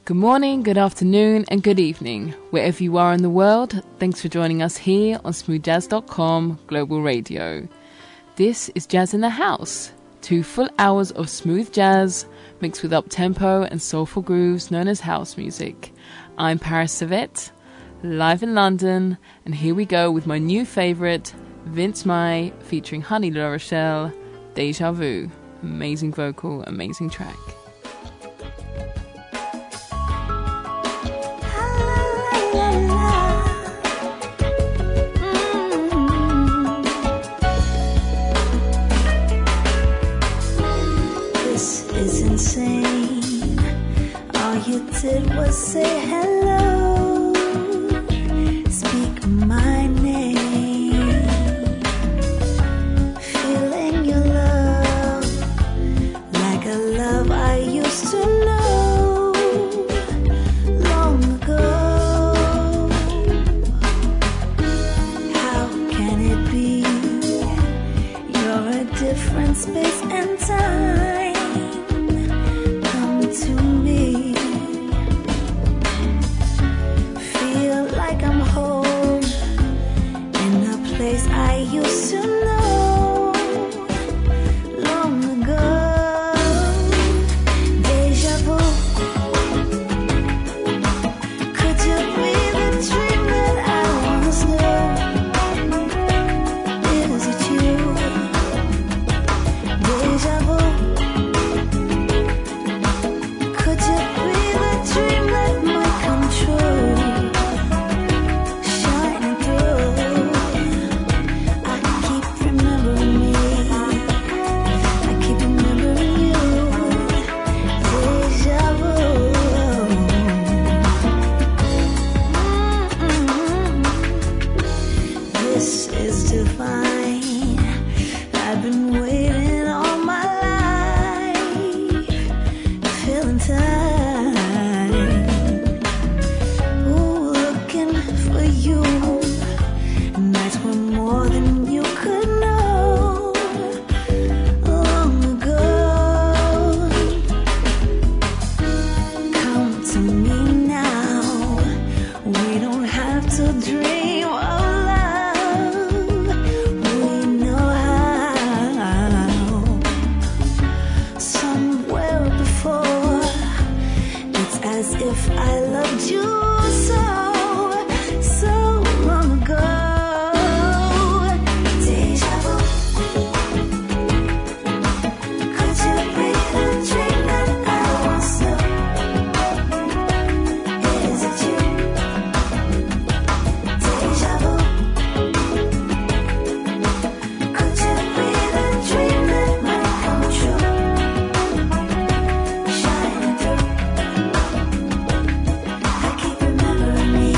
Good morning, good afternoon, and good evening. Wherever you are in the world, thanks for joining us here on smoothjazz.com Global Radio. This is Jazz in the House, 2 full hours of smooth jazz mixed with up-tempo and soulful grooves known as house music. I'm Paris Savette, live in London, and here we go with my new favourite, Vince Mai featuring Honey La Rochelle, Deja Vu. Amazing vocal, amazing track. Insane. All you did was say hello, speak my name, feeling your love like a love I used to know long ago. How can it be you're a different space and time to me? Feel like I'm home in a place I used to know long ago. Deja vu. Could you be the dream that I once knew? Is it you? Deja vu. Remember me.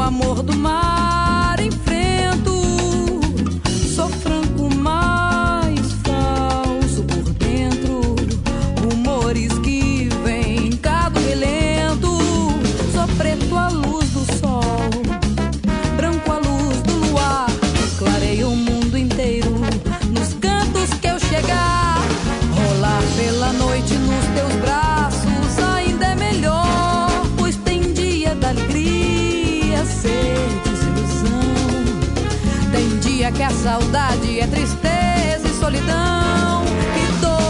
amor do mar enfrento. Sou franco, mais falso por dentro. Rumores que vêm cá do relento. Sou preto à luz do sol, branco à luz do luar. Clareio o mundo inteiro nos cantos que eu chegar. Rolar pela noite nos teus braços ainda é melhor, pois tem dia da alegria ser desilusão. Tem dia que a saudade é tristeza e solidão e dor.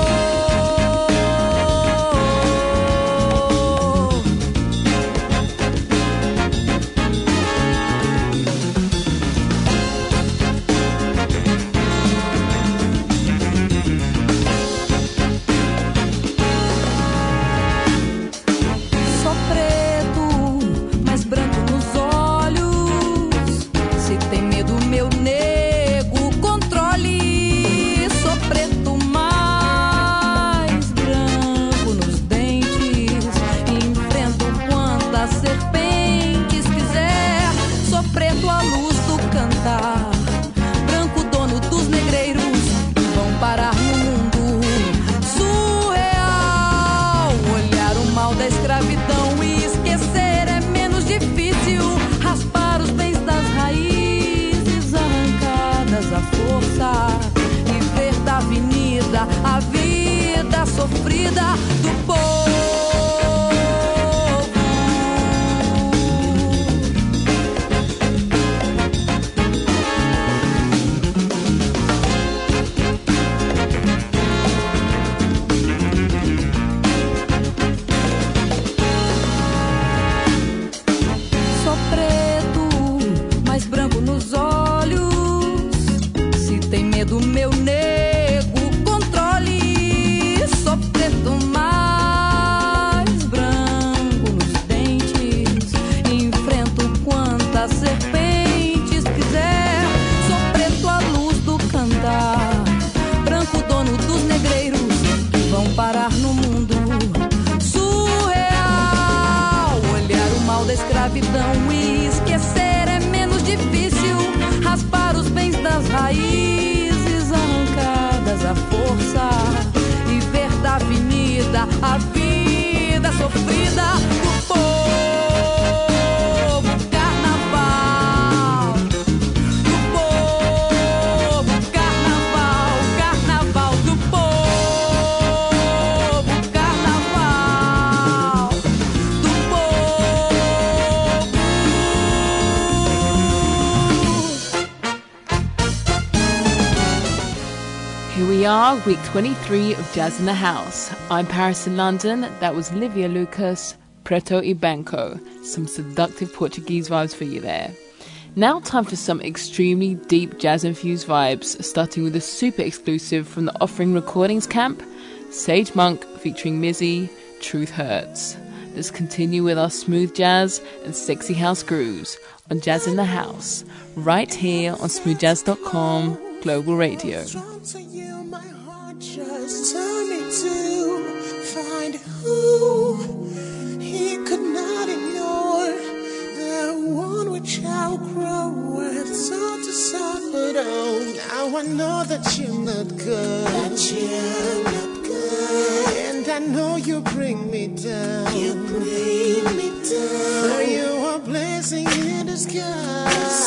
Sou preto, mas branco nos olhos. Se tem medo, meu nego, controle. Sou preto, mais branco nos dentes. Enfrento quantas serpentes quiser. Sou preto à luz do cantar, branco dono dos negreiros que vão parar no mundo surreal. Olhar o mal da escravidão e esquecer é menos difícil. Raspar os bens das raízes arrancadas à força e ver da avenida a vida sofrida do povo. Sou preto, mais branco nos olhos. Se tem medo, meu nego, controle. Sou preto, mais branco nos dentes. Enfrento quantas serpentes quiser. Sou preto à luz do cantar, branco dono dos negreiros que vão parar no mundo surreal. Olhar o mal da escravidão e esquecer é menos difícil. Raspar os bens das raízes arrancadas à força e ver da avenida a vida sofrida do povo. Carnaval do povo, carnaval, carnaval do povo, carnaval do povo. Here we are, week 23 of Jazz in the House. I'm Paris in London. That was Livia Lucas, Preto e Banco. Some seductive Portuguese vibes for you there. Now time for some extremely deep jazz-infused vibes, starting with a super exclusive from the Offering Recordings camp, Sage Monk featuring Mizzy, Truth Hurts. Let's continue with our smooth jazz and sexy house grooves on Jazz in the House, right here on smoothjazz.com, Global Radio. Drawn to you, my heart just turned me to find who he could not ignore, the one which I'll grow with soul to soul. But oh, now I know that you're not good, and I know you bring me down. For you are blessing in disguise.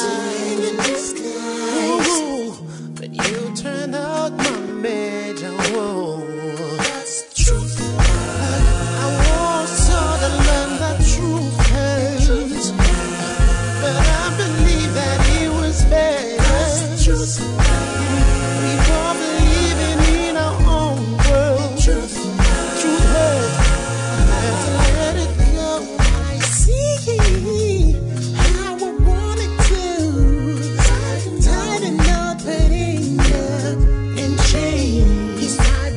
Ooh, but you turned out my major. Whoa, that's the truth. I once saw the land that truth hurts, but I believe that it was better. That's the truth. We both living in our own world. Truth hurts. I have to let it go. I see how I want it to. Tied and not putting up in chains.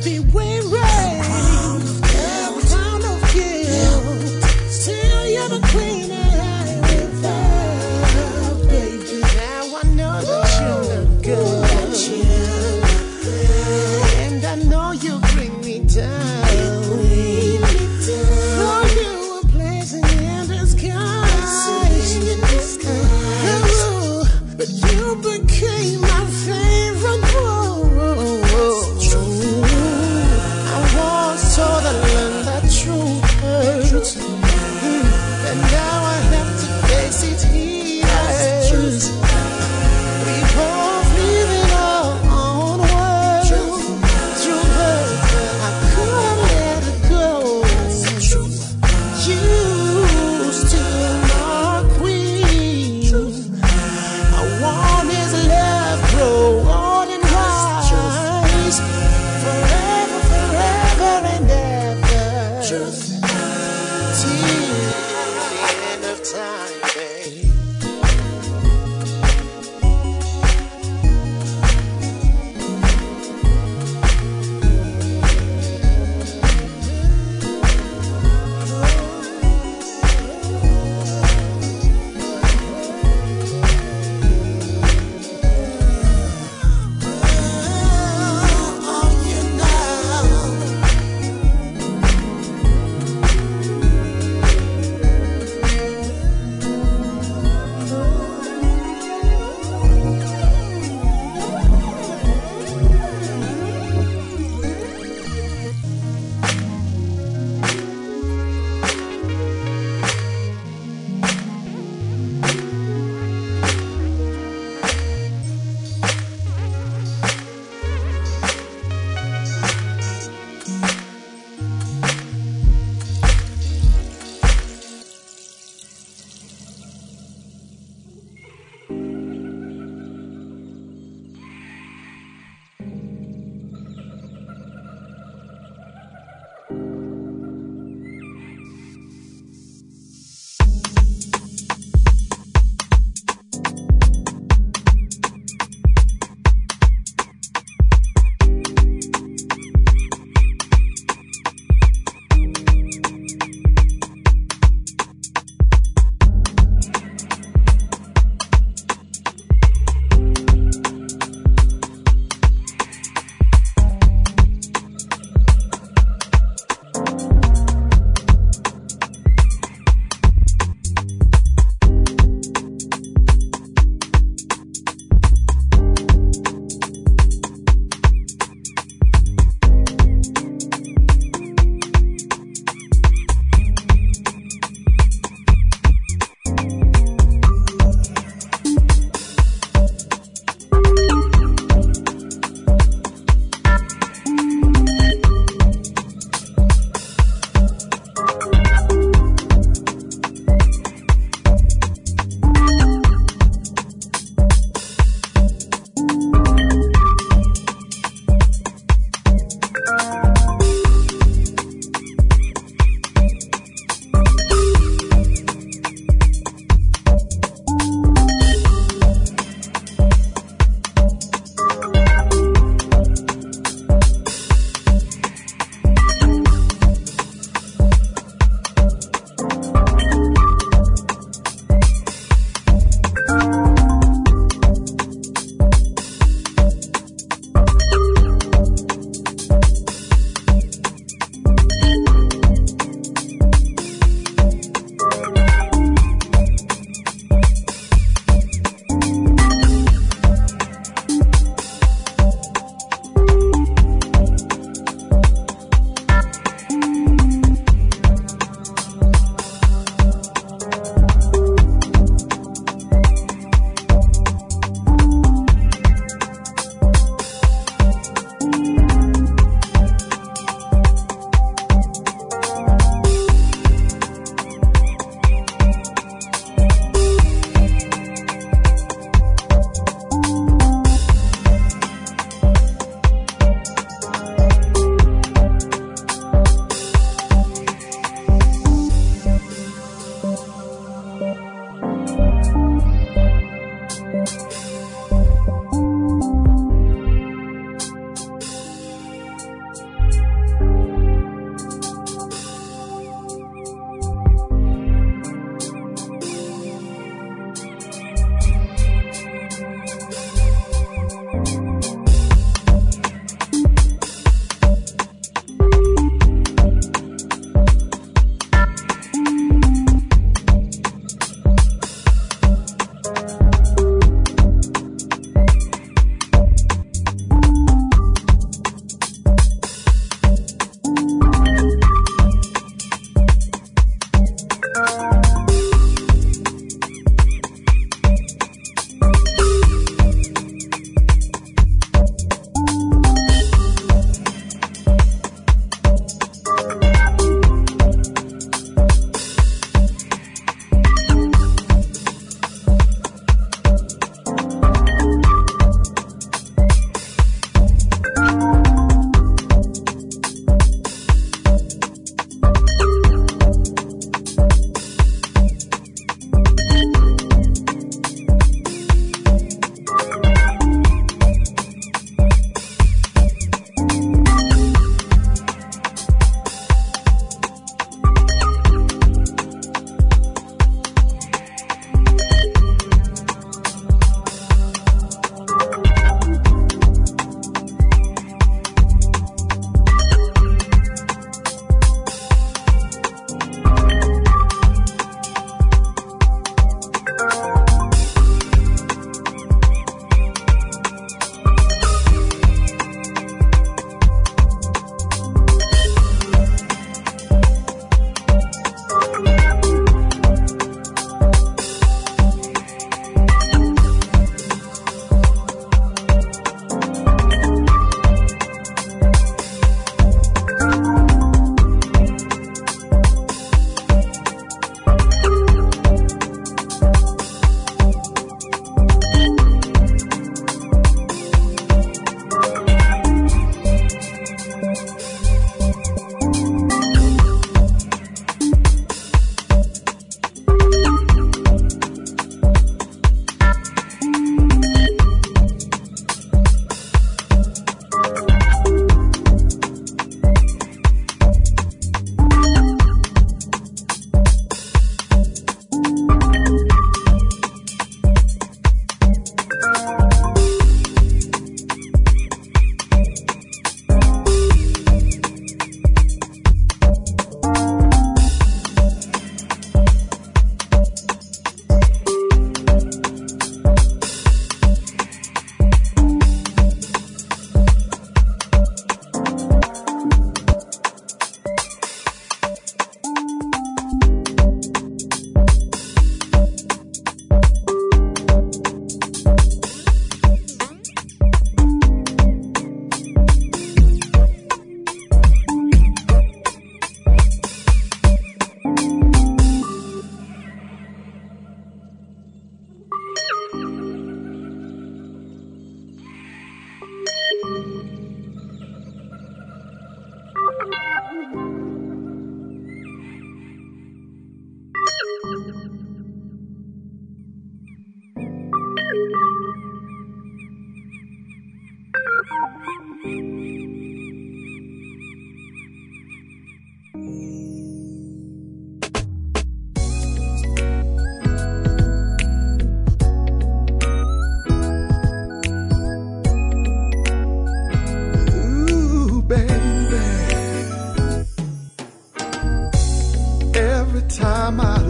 Every time I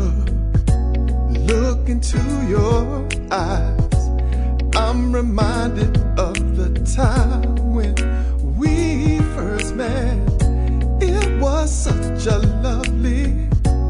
look into your eyes, I'm reminded of the time when we first met. It was such a lovely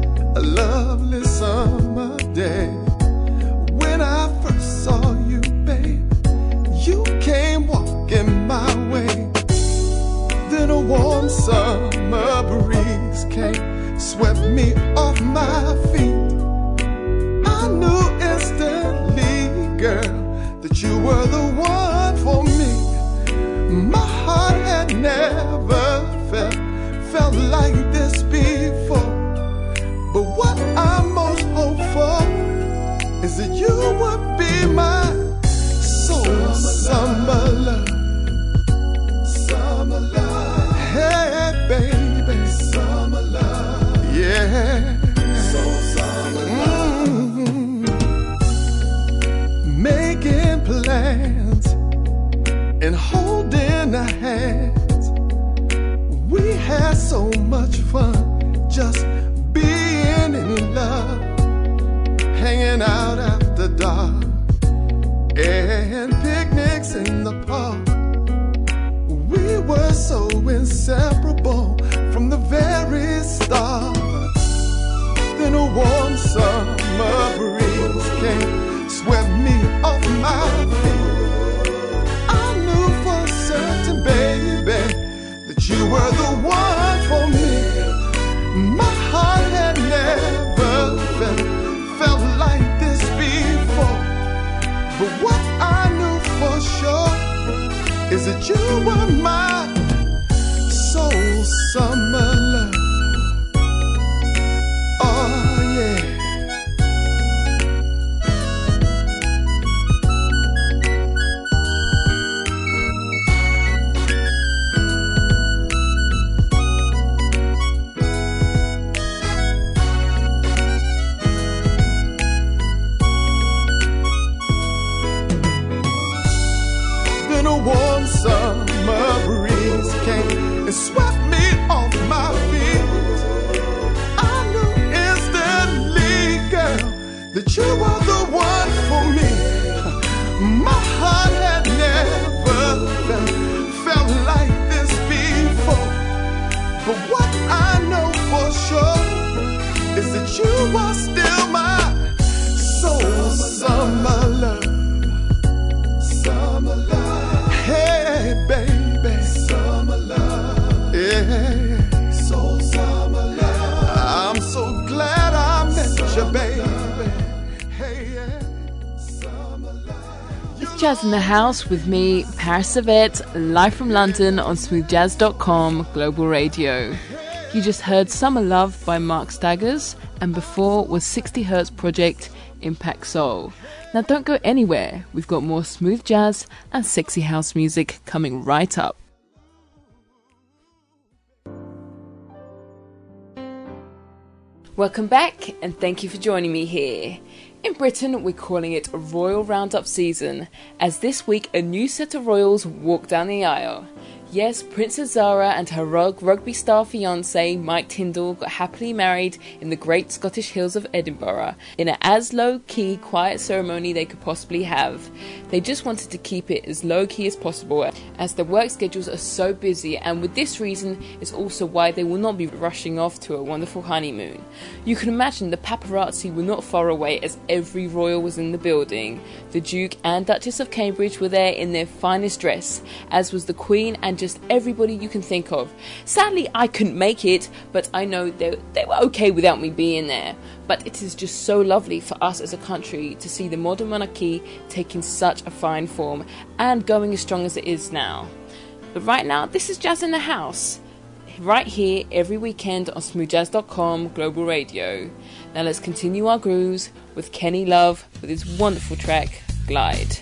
summer day. When I first saw you, babe, you came walking my way. Then a warm summer breeze came, swept me off my feet. I knew instantly, girl, that you were the one for me. My heart had never felt like this before. But what I most hope for is that you would be my soul. Summer love, summer love. Hey, baby, summer love. Yeah. So summer love. Making plans and holding our hands. We had so much fun just being in love, hanging out after dark, and picnics in the park. We were so inseparable from the very start. Then a warm summer breeze came, swept me off my feet. I knew for certain, baby, that you were the one for me. My heart had never felt like this before. But what I knew for sure is that you were my soul. Summer love. Oh yeah. Warm summer breeze came and swept me off my feet. I knew instantly, girl, that you were the one for me. My heart had never felt like this before. But what I know for sure is that you are still my soul. Summer love, summer love. Hey, baby, summer love. Yeah, so summer love. I'm so glad I met you, baby. Hey, yeah, summer love. It's Jazz in the House with me, Paris Savette, live from London on smoothjazz.com Global Radio. You just heard Summer Love by Mark Staggers, and before was 60 Hertz Project Impact Soul. Now don't go anywhere, we've got more smooth jazz and sexy house music coming right up. Welcome back and thank you for joining me here. In Britain we're calling it Royal Roundup season, as this week a new set of royals walk down the aisle. Yes, Princess Zara and her rugby star fiancé Mike Tindall got happily married in the great Scottish hills of Edinburgh in an as low-key, quiet ceremony they could possibly have. They just wanted to keep it as low-key as possible as their work schedules are so busy, and with this reason is also why they will not be rushing off to a wonderful honeymoon. You can imagine the paparazzi were not far away as every royal was in the building. The Duke and Duchess of Cambridge were there in their finest dress, as was the Queen and just everybody you can think of. Sadly, I couldn't make it, but I know they were okay without me being there. But it is just so lovely for us as a country to see the modern monarchy taking such a fine form and going as strong as it is now. But right now, this is Jazz in the House, right here every weekend on smoothjazz.com Global Radio. Now let's continue our grooves with Kenny Love with his wonderful track, Glide.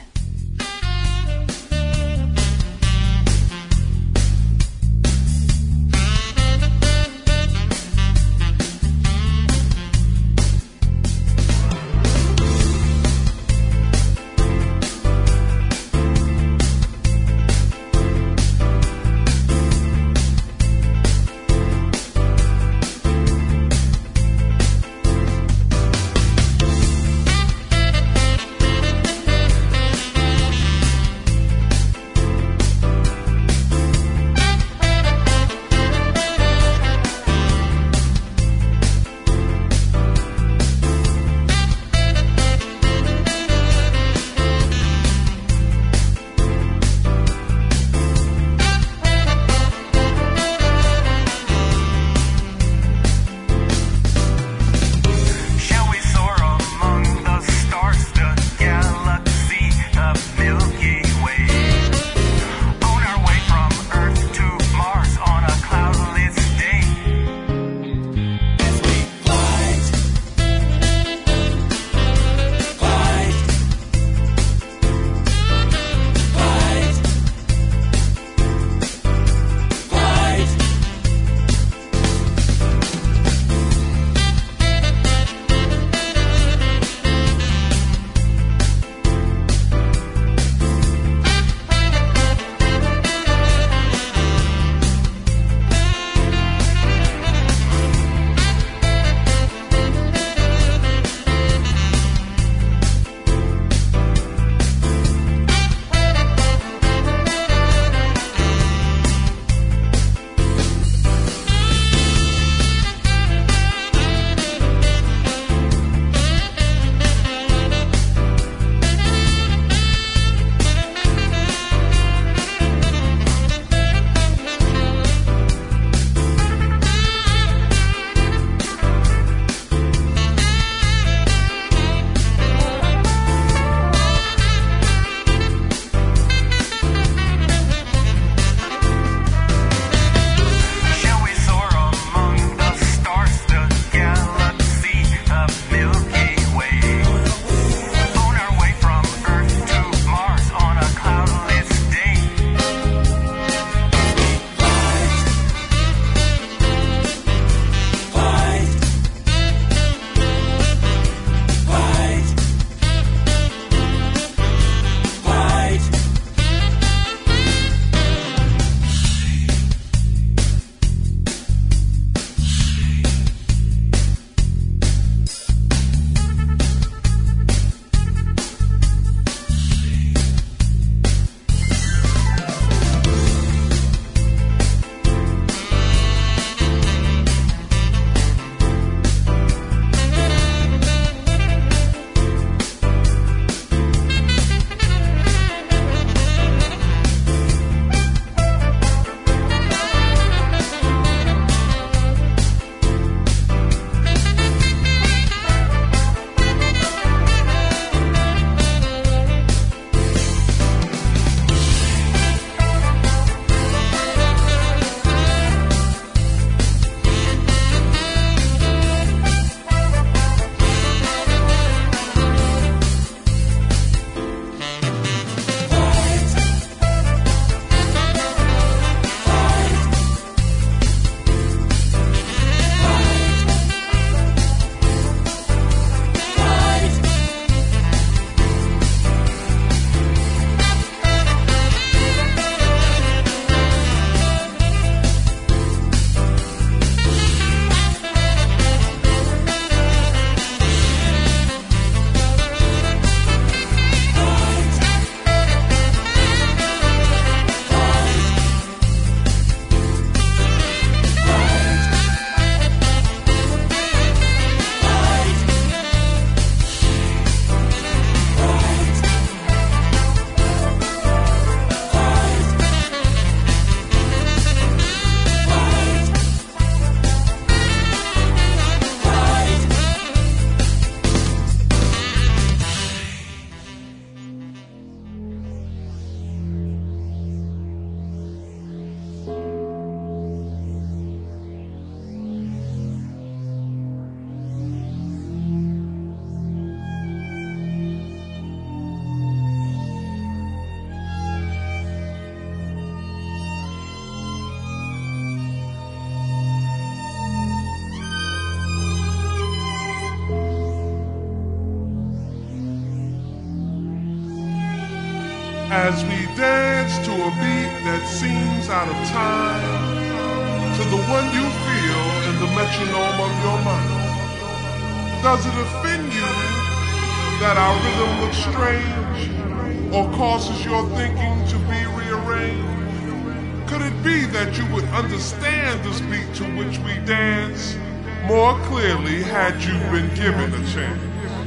as we dance to a beat that seems out of time, to the one you feel in the metronome of your mind. Does it offend you that our rhythm looks strange, or causes your thinking to be rearranged? Could it be that you would understand this beat to which we dance more clearly had you been given a chance?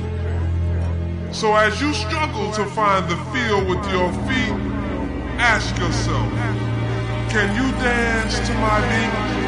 So as you struggle to find the feel with your feet, ask yourself, can you dance to my beat?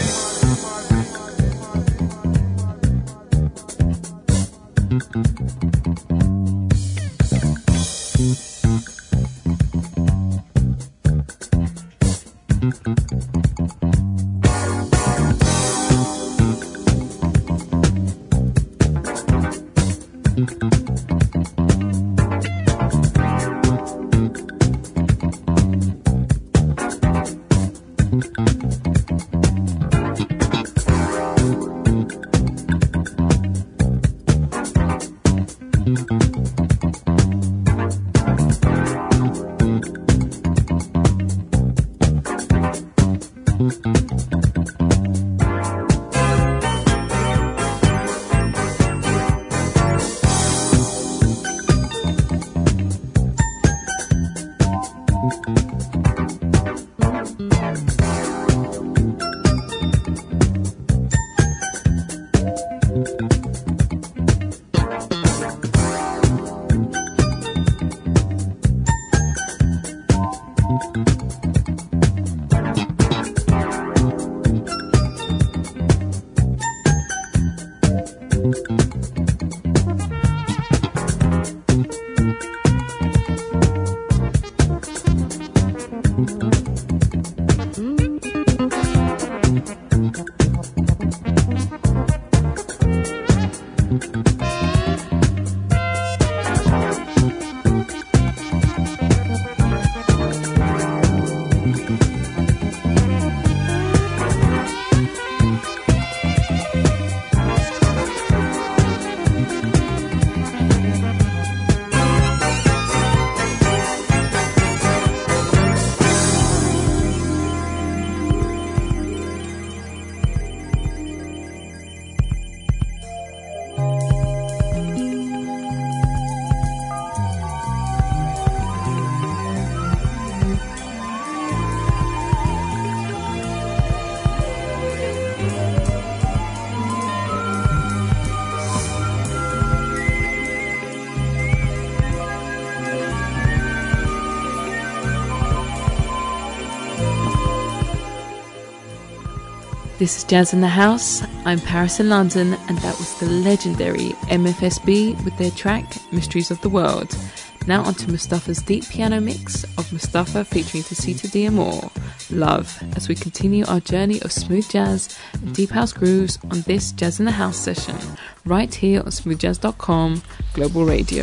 This is Jazz in the House. I'm Paris in London, and that was the legendary MFSB with their track Mysteries of the World. Now on to Mustafa's deep piano mix of Mustafa featuring Tacita D'Amore, Love, as we continue our journey of smooth jazz and deep house grooves on this Jazz in the House session, right here on smoothjazz.com, Global Radio.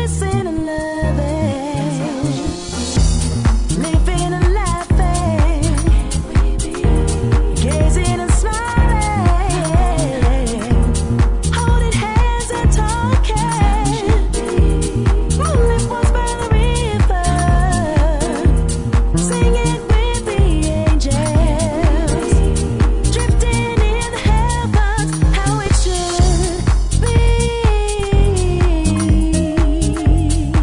kissing and loving, living and laughing, gazing and smiling, holding hands and talking. Moonlit was by the river, singing with the angels, drifting in the heavens, how it should be.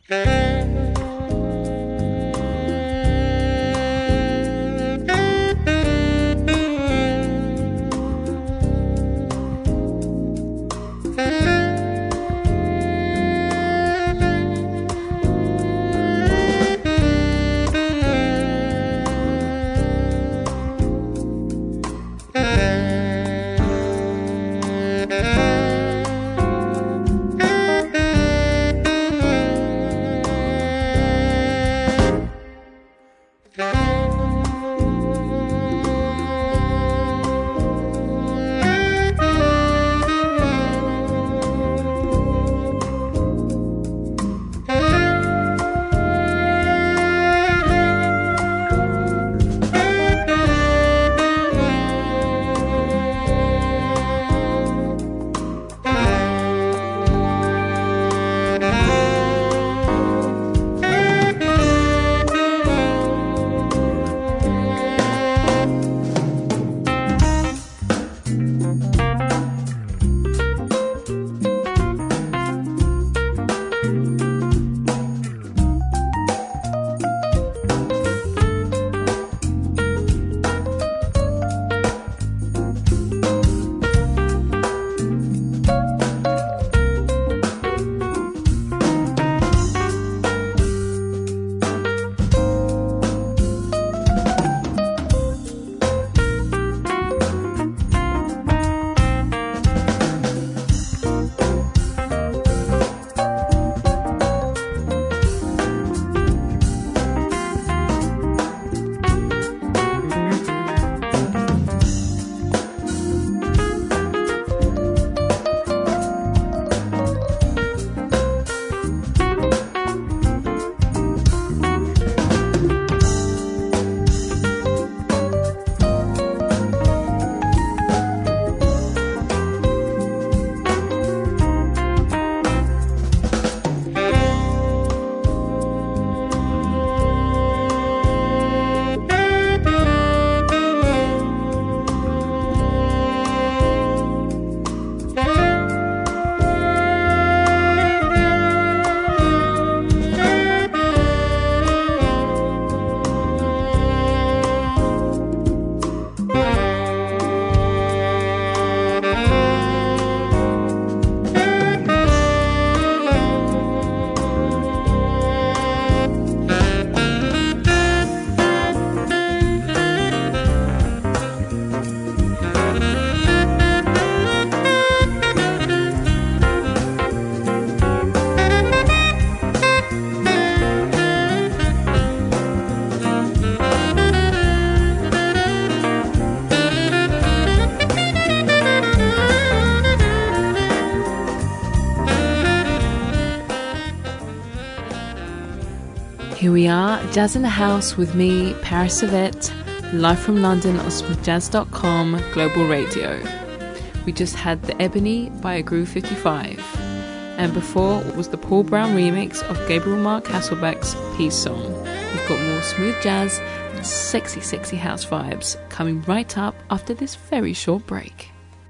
Here we are, Jazz in the House with me, Paris Yvette, live from London on smoothjazz.com Global Radio. We just had The Ebony by Groove 55, and before was the Paul Brown remix of Gabriel Mark Hasselbeck's Peace Song. We've got more smooth jazz and sexy, sexy house vibes coming right up after this very short break.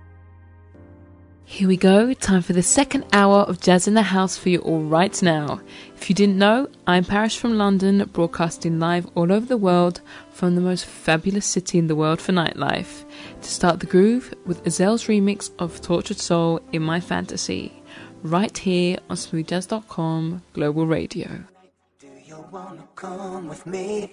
Here we go, time for the second hour of Jazz in the House for you all right now. If you didn't know, I'm Paris from London, broadcasting live all over the world from the most fabulous city in the world for nightlife. To start the groove with Azel's remix of Tortured Soul in My Fantasy, right here on smoothjazz.com Global Radio. Do you wanna come with me?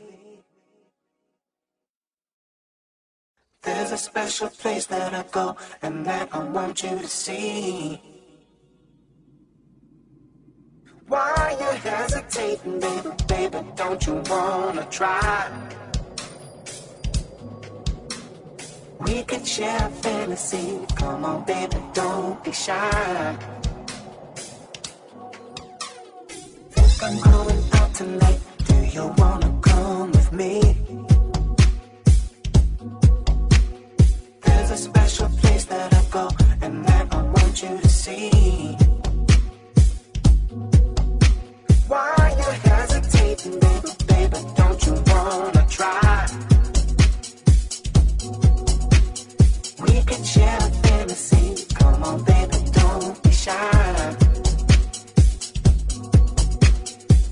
There's a special place that I go and that I want you to see. Why you hesitating, baby, baby, don't you wanna try? We could share a fantasy, come on baby, don't be shy. Think I'm going out tonight, do you wanna come with me? There's a special place that I go and that I want you to see. Why you hesitating, baby, baby, don't you wanna try? We can share a fantasy, come on baby, don't be shy.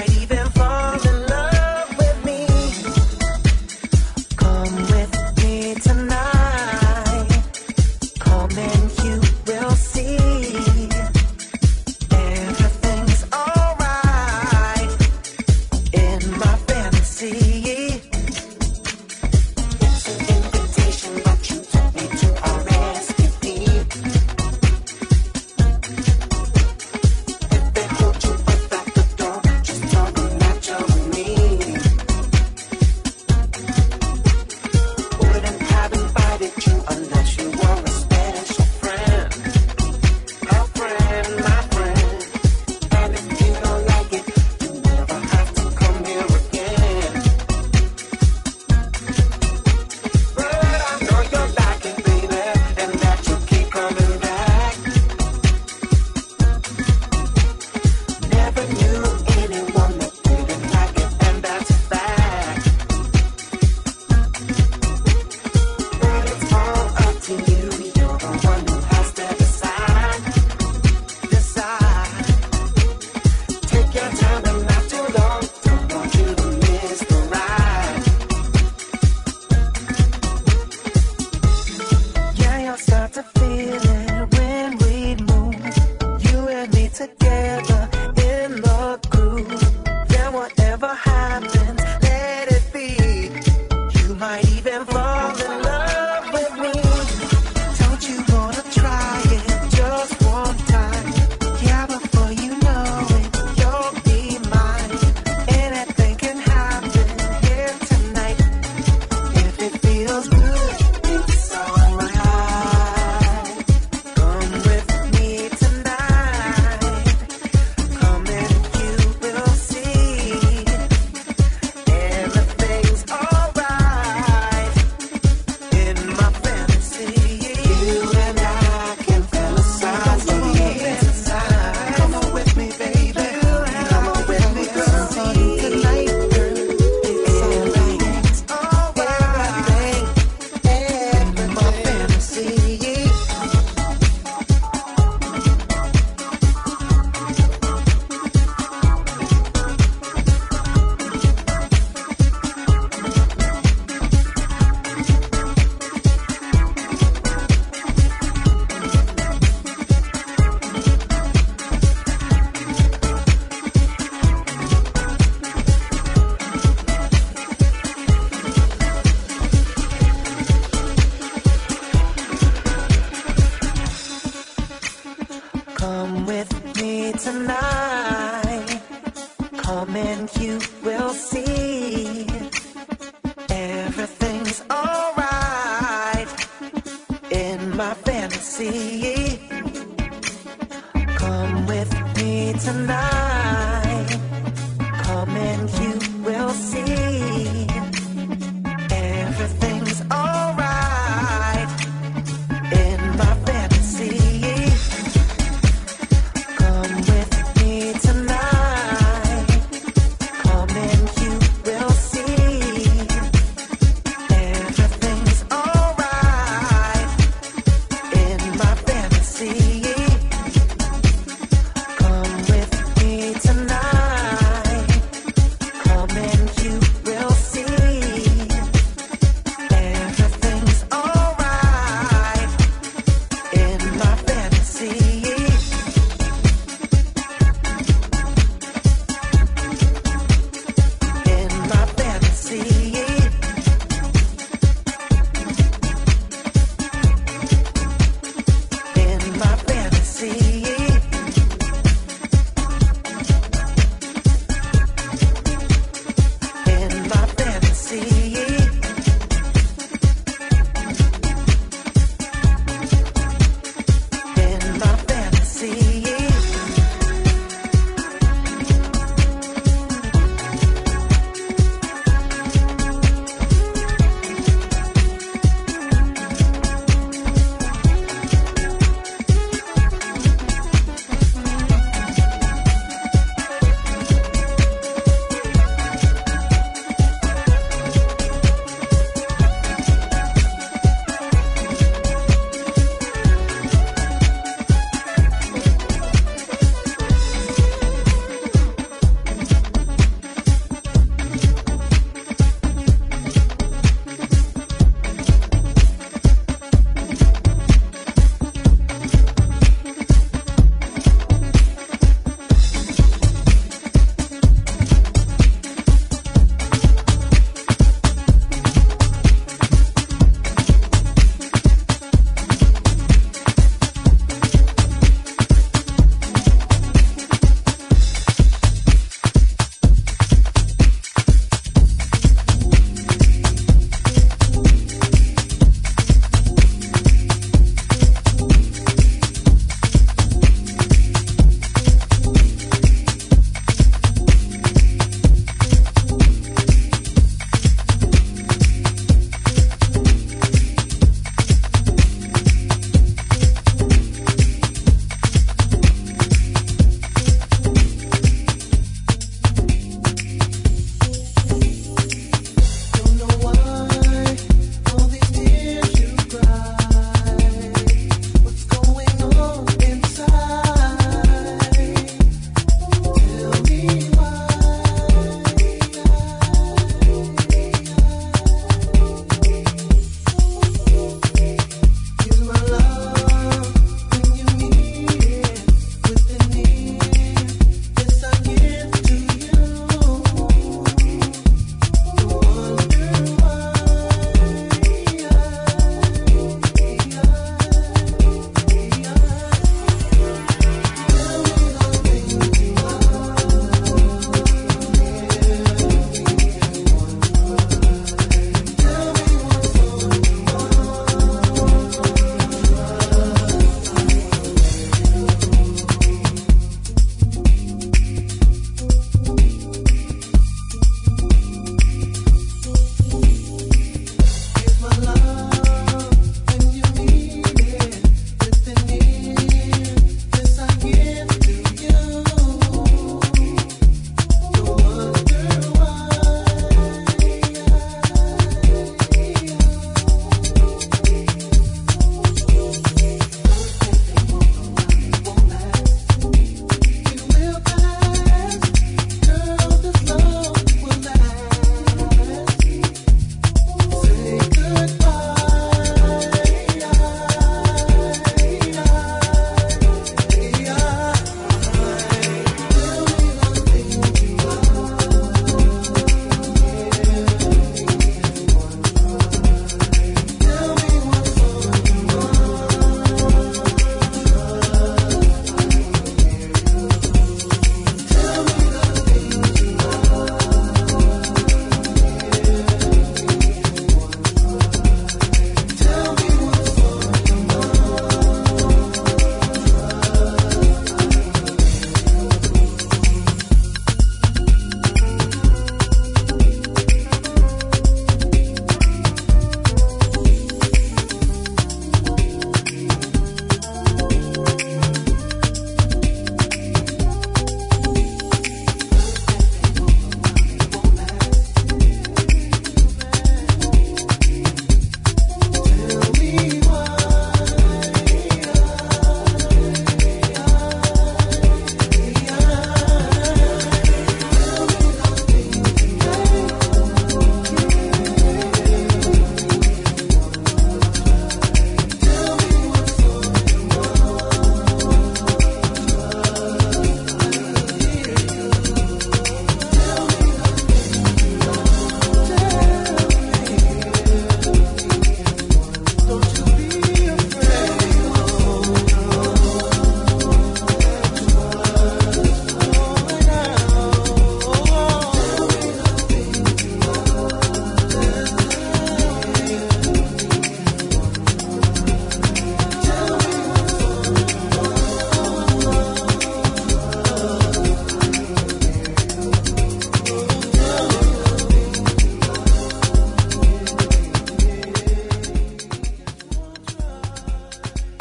Tonight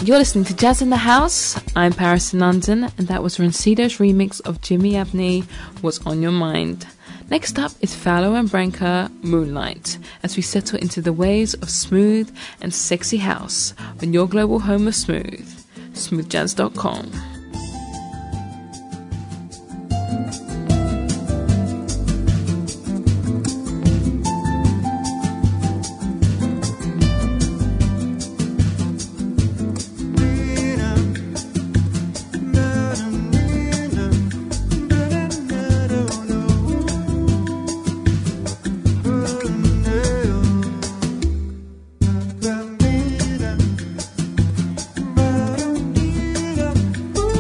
You're listening to Jazz in the House. I'm Paris in London, and that was Rancido's remix of Jimmy Abney, What's on Your Mind. Next up is Fallow and Branca, Moonlight, as we settle into the waves of smooth and sexy house on your global home of smooth, smoothjazz.com. Ooh.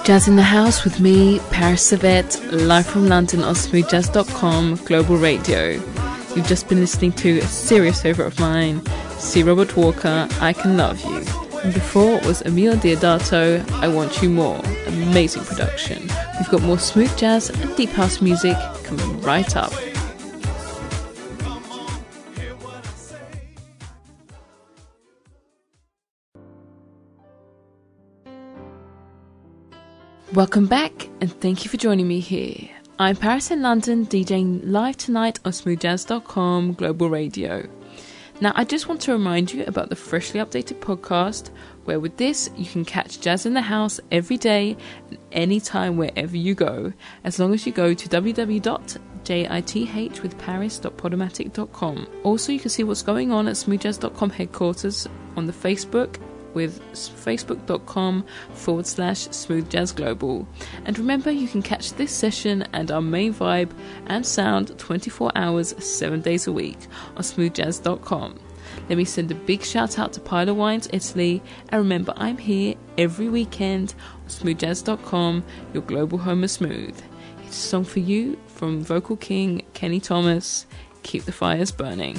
Jazz in the House with me, Paris Savette, live from London on smoothjazz.com, Global Radio. You've just been listening to a serious favourite of mine, C. Robert Walker, I Can Love You. And before was Emile Diodato, I Want You More. Amazing production. We've got more smooth jazz and deep house music coming right up. Welcome back, and thank you for joining me here. I'm Paris in London, DJing live tonight on smoothjazz.com, Global Radio. Now, I just want to remind you about the freshly updated podcast, where with this, you can catch Jazz in the House every day and anytime wherever you go, as long as you go to www.jithwithparis.podomatic.com. Also, you can see what's going on at smoothjazz.com headquarters on the Facebook, with facebook.com/smoothjazzglobal. And remember, you can catch this session and our main vibe and sound 24 hours, 7 days a week on smoothjazz.com. Let me send a big shout out to Pilo Wines Italy, and remember, I'm here every weekend on smoothjazz.com, your global home of smooth. It's a song for you from vocal king Kenny Thomas, Keep the Fires Burning.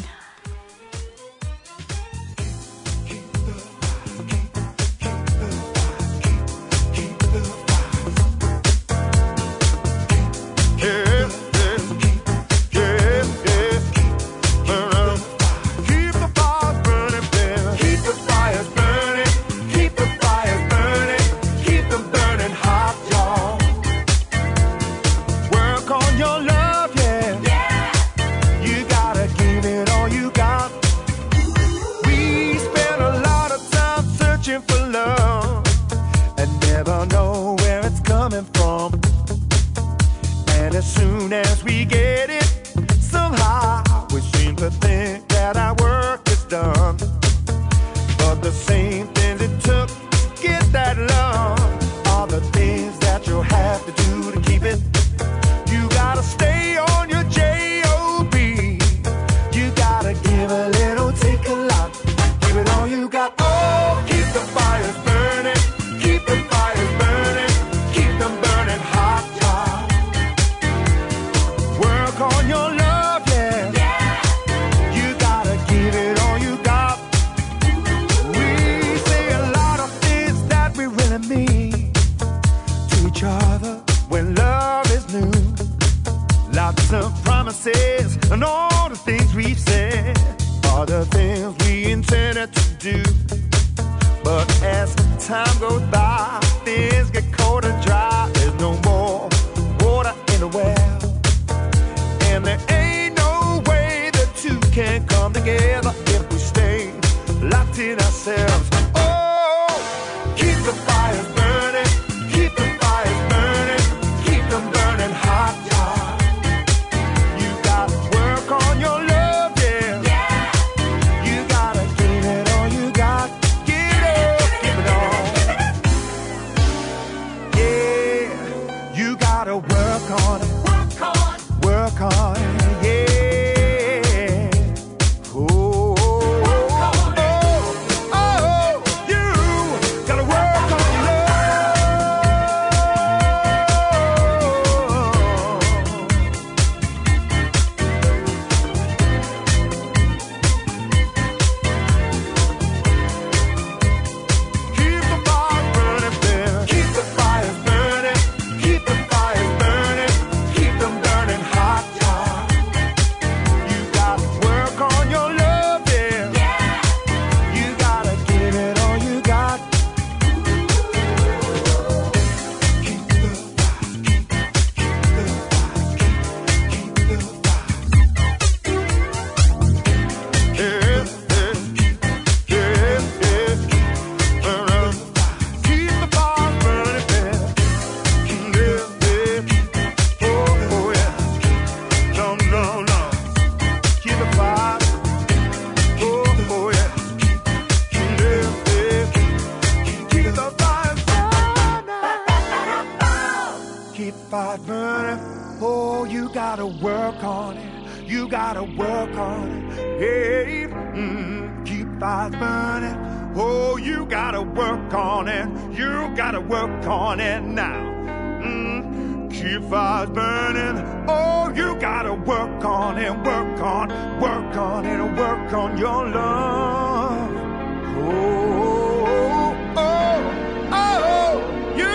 You gotta work on it. Hey, keep fires burning. Oh, you gotta work on it. You gotta work on it now. Keep fires burning. Oh, you gotta work on it. Work on it. Work on your love. Oh, oh, oh, you.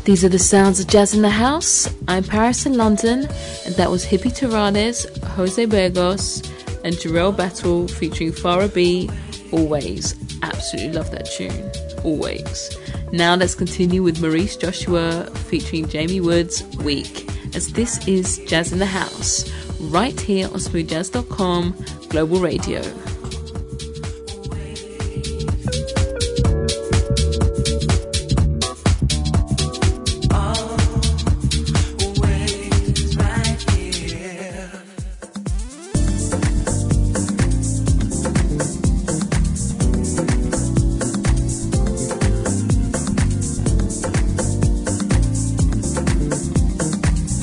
These are the sounds of jazz in the house. I'm Paris in London, and that was Hippie Terrades, Jose Burgos, and Jarrell Battle featuring Farah B. Always. Absolutely love that tune. Always. Now let's continue with Maurice Joshua featuring Jamie Woods, Week, as this is Jazz in the House, right here on smoothjazz.com, Global Radio.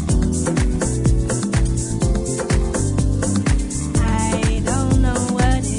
I don't know what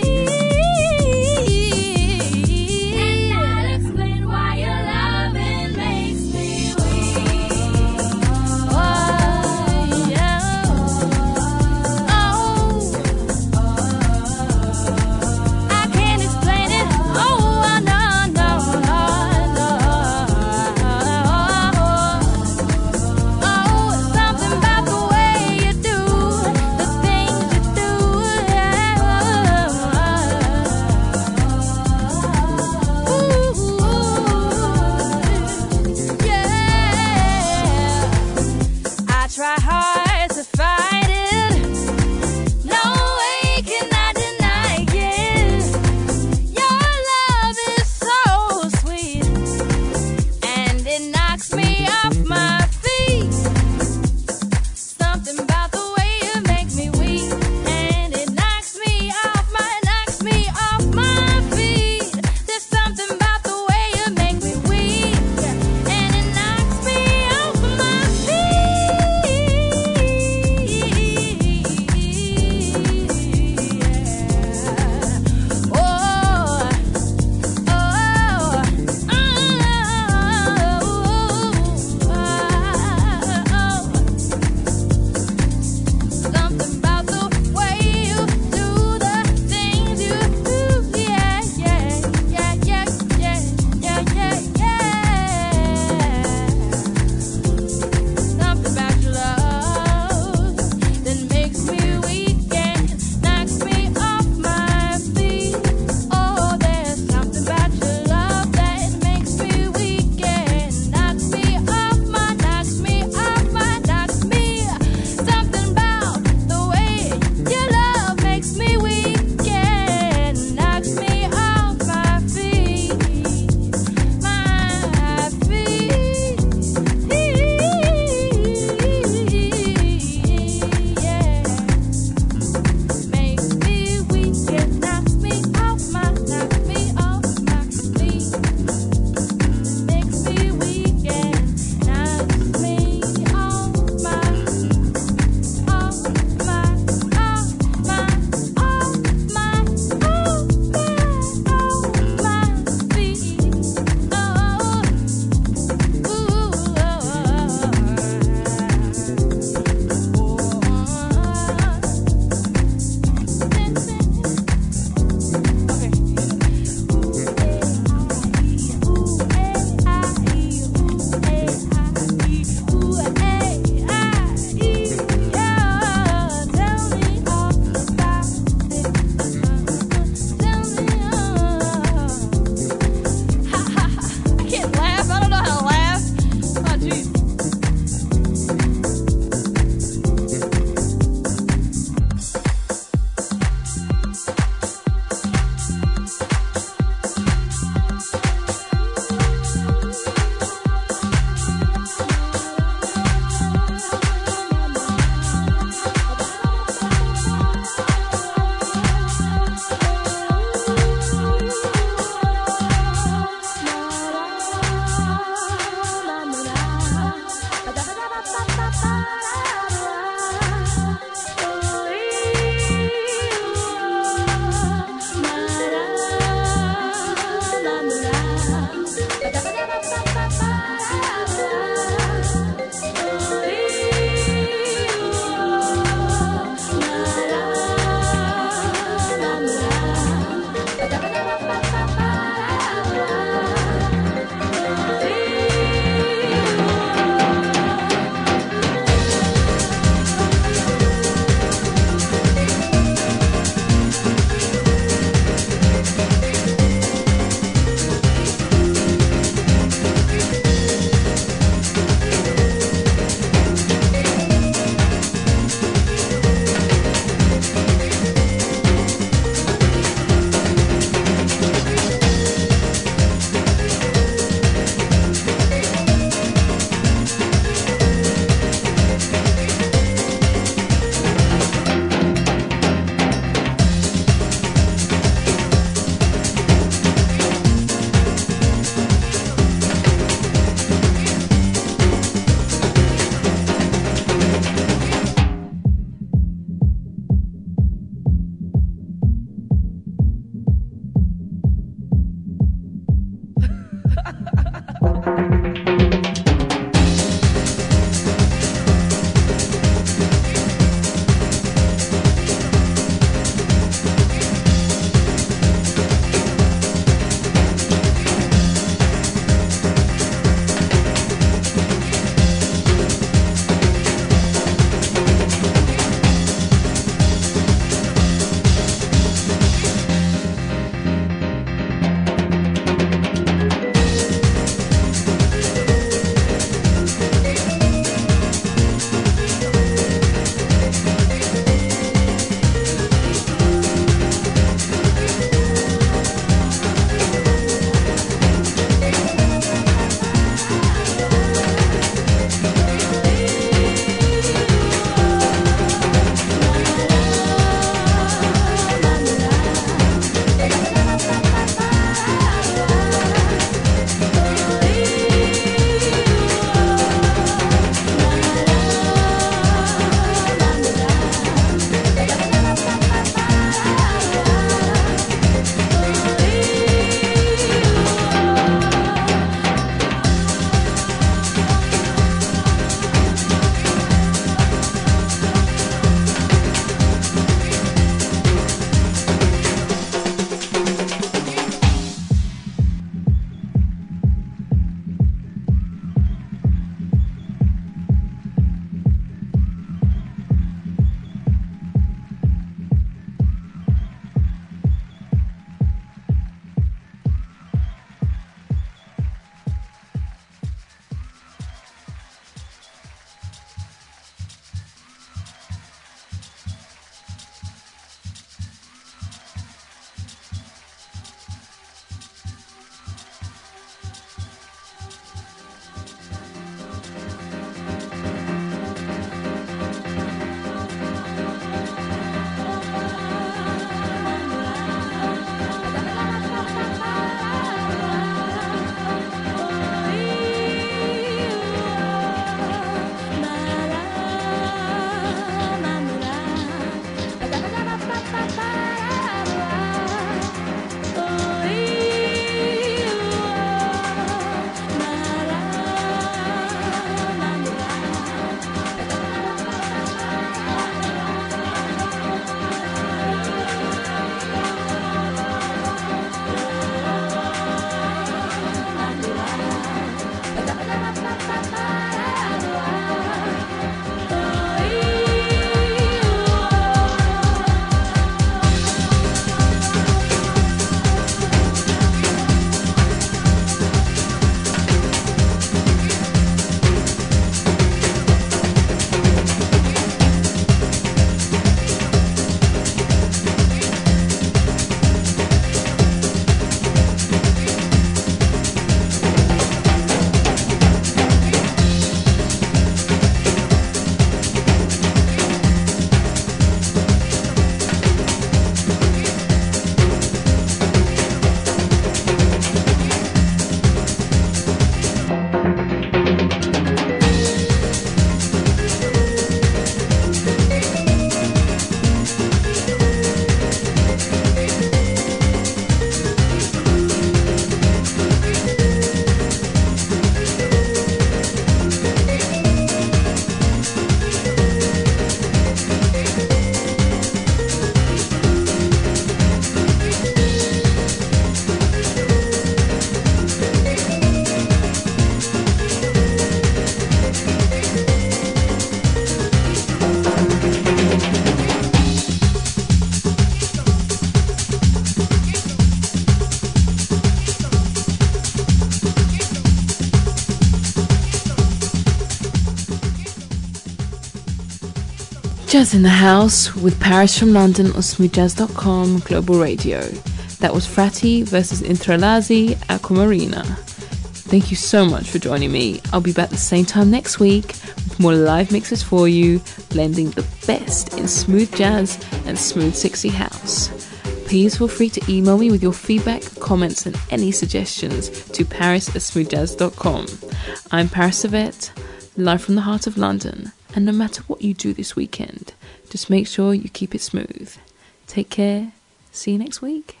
Jazz in the House with Paris from London on smoothjazz.com Global Radio. That was Frati versus Intralazzi Aquamarina. Thank you so much for joining me. I'll be back the same time next week with more live mixes for you, blending the best in smooth jazz and smooth 60 house. Please feel free to email me with your feedback, comments and any suggestions to paris@smoothjazz.com. I'm Paris Savette, live from the heart of London. And no matter what you do this weekend, just make sure you keep it smooth. Take care. See you next week.